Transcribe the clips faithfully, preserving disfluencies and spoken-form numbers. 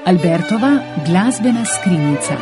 Albertova glasbena skrinjica.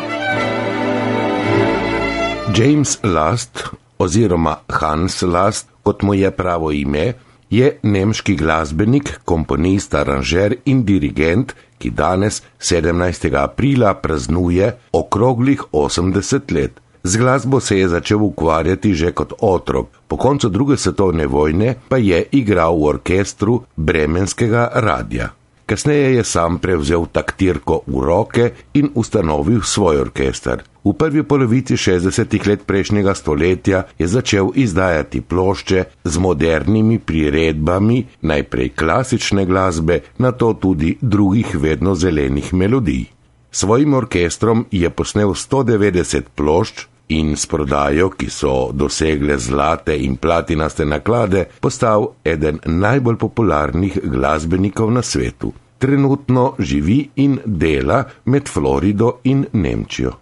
James Last oziroma Hans Last, kot mu je pravo ime, je nemški glasbenik, komponist, aranžer in dirigent, ki danes, sedemnajstega aprila, praznuje okroglih osemdeset let. Z glasbo se je začel ukvarjati že kot otrok, po koncu druge svetovne vojne pa je igral v orkestru bremenskega radia. Kasneje je sam prevzel taktirko v roke in ustanovil svoj orkester. V prvi polovici šestdesetih let prejšnjega stoletja je začel izdajati plošče z modernimi priredbami, najprej klasične glasbe, nato tudi drugih vedno zelenih melodij. Svojim orkestrom je posnel sto devetdeset plošč in s prodajo, ki so dosegle zlate in platinaste naklade, postal eden najbolj popularnih glasbenikov na svetu. Trenutno živi in dela med Florido in Nemčijo.